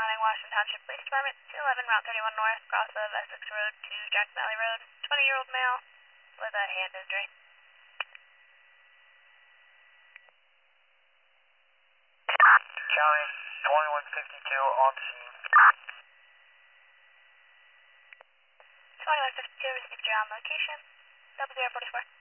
calling Washington Township Police Department, 211 Route 31 North, cross of Essex Road to Jackson Valley Road, 20-year-old male with a hand injury. County 2152 on scene. 2152 received your on location, 0044.